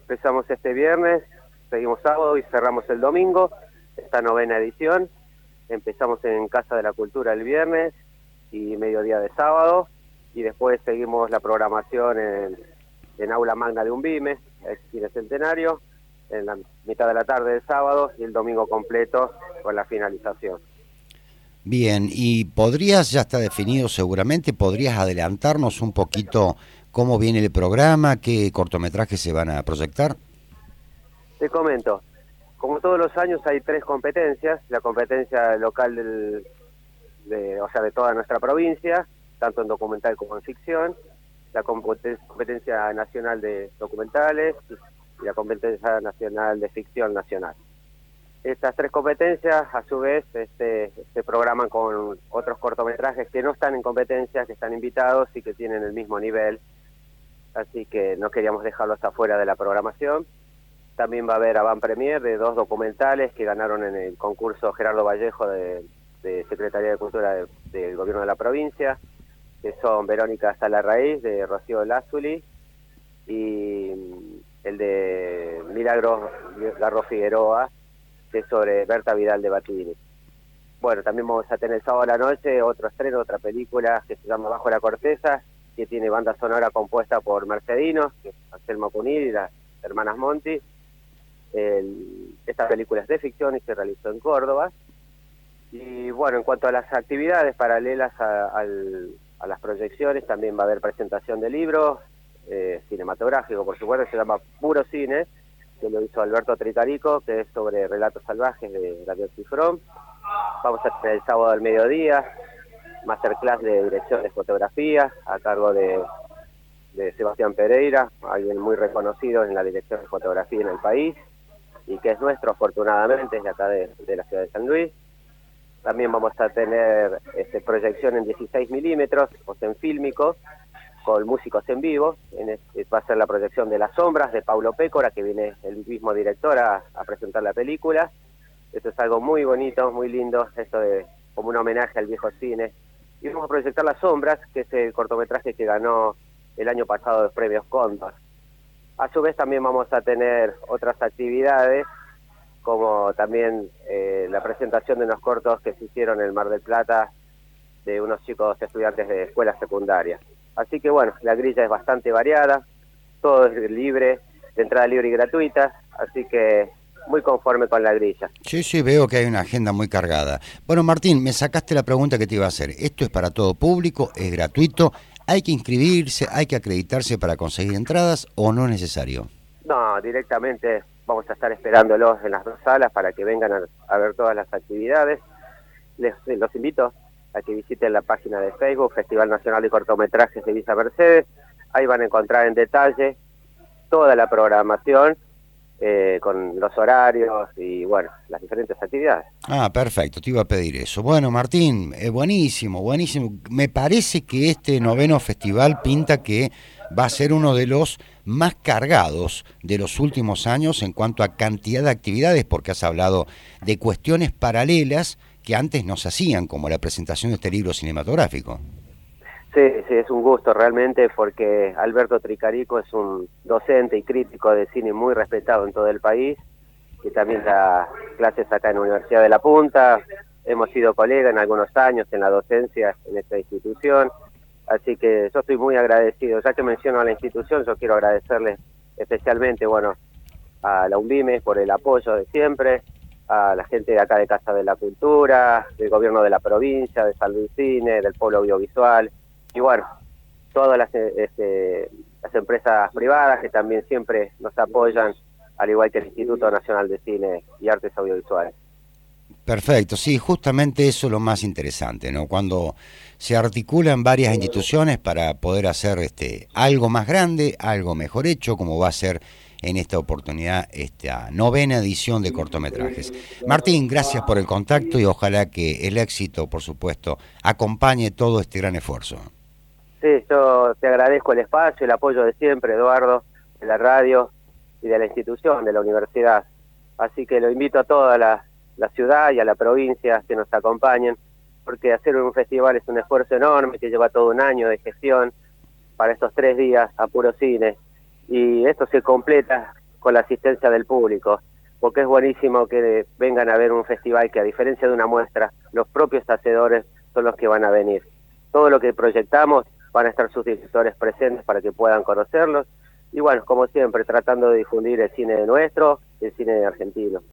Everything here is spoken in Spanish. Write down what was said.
Empezamos este viernes, seguimos sábado y cerramos el domingo, esta 9ª edición. Empezamos en Casa de la Cultura el viernes y mediodía de sábado, y después seguimos la programación en Aula Magna de Umbime, el Cine Centenario, en la mitad de la tarde del sábado y el domingo completo con la finalización. Bien, y ya está definido seguramente, podrías adelantarnos un poquito cómo viene el programa, qué cortometrajes se van a proyectar. Te comento, como todos los años hay 3 competencias: la competencia local de toda nuestra provincia, tanto en documental como en ficción, la competencia nacional de documentales y la competencia nacional de ficción nacional. Estas 3 competencias, a su vez, se programan con otros cortometrajes que no están en competencias, que están invitados y que tienen el mismo nivel, así que no queríamos dejarlos afuera de la programación. También va a haber avant-premier de 2 documentales que ganaron en el concurso Gerardo Vallejo de Secretaría de Cultura del Gobierno de la provincia, que son Verónica Salarraíz, de Rocío Lázuli, y el de Milagros Garro Figueroa, que es sobre Berta Vidal de Batini. Bueno, también vamos a tener el sábado a la noche otro estreno, otra película que se llama Bajo la Corteza, que tiene banda sonora compuesta por Mercedinos, que es Anselmo Cunil y las hermanas Monti. Esta película es de ficción y se realizó en Córdoba. Y bueno, en cuanto a las actividades paralelas a las proyecciones, también va a haber presentación de libros, cinematográfico, por supuesto, se llama Puro Cine, que lo hizo Alberto Tricarico, que es sobre relatos salvajes de Gabriel Cifrón. Vamos a tener el sábado al mediodía masterclass de dirección de fotografía a cargo de Sebastián Pereira, alguien muy reconocido en la dirección de fotografía en el país y que es nuestro, afortunadamente, es de acá de la ciudad de San Luis. También vamos a tener proyección en 16 milímetros, o en fílmico, con músicos en vivo. Va a ser la proyección de Las Sombras, de Paulo Pécora, que viene el mismo director a presentar la película. Esto es algo muy bonito, muy lindo, esto de como un homenaje al viejo cine. Y vamos a proyectar Las Sombras, que es el cortometraje que ganó el año pasado los premios Cóndor. A su vez también vamos a tener otras actividades, como también la presentación de unos cortos que se hicieron en el Mar del Plata de unos chicos estudiantes de escuela secundaria. Así que bueno, la grilla es bastante variada, todo es libre, de entrada libre y gratuita, así que muy conforme con la grilla. Sí, veo que hay una agenda muy cargada. Bueno, Martín, me sacaste la pregunta que te iba a hacer. ¿Esto es para todo público? ¿Es gratuito? ¿Hay que inscribirse? ¿Hay que acreditarse para conseguir entradas o no es necesario? No, directamente vamos a estar esperándolos en las 2 salas para que vengan a ver todas las actividades. Los invito a que visiten la página de Facebook, Festival Nacional de Cortometrajes de Villa Mercedes. Ahí van a encontrar en detalle toda la programación, con los horarios y bueno, las diferentes actividades. Ah, perfecto, te iba a pedir eso. Bueno, Martín, buenísimo. Me parece que este 9º festival pinta que va a ser uno de los más cargados de los últimos años en cuanto a cantidad de actividades, porque has hablado de cuestiones paralelas que antes no se hacían, como la presentación de este libro cinematográfico. Sí, es un gusto realmente, porque Alberto Tricarico es un docente y crítico de cine muy respetado en todo el país, y también da clases acá en la Universidad de La Punta. Hemos sido colegas en algunos años en la docencia en esta institución, así que yo estoy muy agradecido. Ya que menciono a la institución, yo quiero agradecerle especialmente, a la Umbime por el apoyo de siempre, a la gente de acá de Casa de la Cultura, del gobierno de la provincia, de San Luis Cine, del Polo Audiovisual, y bueno, todas las empresas privadas que también siempre nos apoyan, al igual que el Instituto Nacional de Cine y Artes Audiovisuales. Perfecto, sí, justamente eso es lo más interesante, ¿no? Cuando se articulan varias instituciones para poder hacer algo más grande, algo mejor hecho, como va a ser en esta oportunidad esta 9ª edición de cortometrajes. Martín, gracias por el contacto y ojalá que el éxito, por supuesto, acompañe todo este gran esfuerzo. Sí, yo te agradezco el espacio, el apoyo de siempre, Eduardo, de la radio y de la institución, de la universidad. Así que lo invito a toda la ciudad y a la provincia que nos acompañen, porque hacer un festival es un esfuerzo enorme que lleva todo un año de gestión para estos 3 días a Puro Cine. Y esto se completa con la asistencia del público, porque es buenísimo que vengan a ver un festival que, a diferencia de una muestra, los propios hacedores son los que van a venir. Todo lo que proyectamos van a estar sus directores presentes para que puedan conocerlos, y bueno, como siempre, tratando de difundir el cine nuestro y el cine argentino.